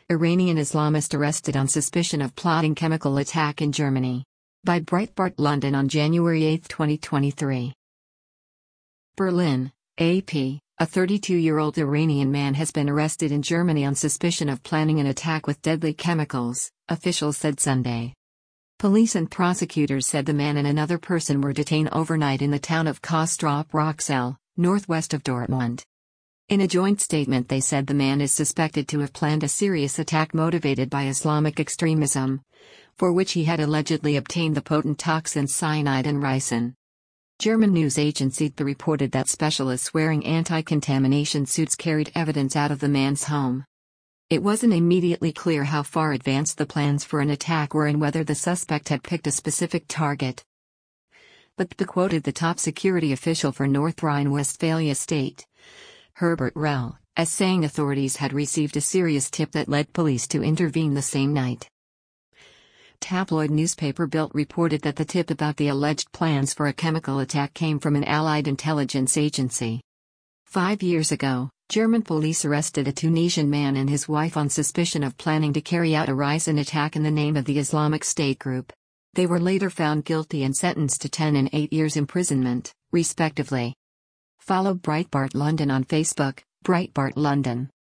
Iranian Islamist arrested on suspicion of plotting chemical attack in Germany. By Breitbart London on January 8, 2023. Berlin, AP. A 32-year-old Iranian man has been arrested in Germany on suspicion of planning an attack with deadly chemicals, officials said Sunday. Police and prosecutors said the man and another person were detained overnight in the town of Castrop-Rauxel, northwest of Dortmund. In a joint statement, they said the man is suspected to have planned a serious attack motivated by Islamic extremism, for which he had allegedly obtained the potent toxins cyanide and ricin. German news agency THE reported that specialists wearing anti-contamination suits carried evidence out of the man's home. It wasn't immediately clear how far advanced the plans for an attack were and whether the suspect had picked a specific target. But THE quoted the top security official for North Rhine-Westphalia state, Herbert Rehl, as saying authorities had received a serious tip that led police to intervene the same night. Tabloid newspaper Bild reported that the tip about the alleged plans for a chemical attack came from an Allied intelligence agency. 5 years ago, German police arrested a Tunisian man and his wife on suspicion of planning to carry out a ricin attack in the name of the Islamic State group. They were later found guilty and sentenced to 10 and 8 years imprisonment, respectively. Follow Breitbart London on Facebook, Breitbart London.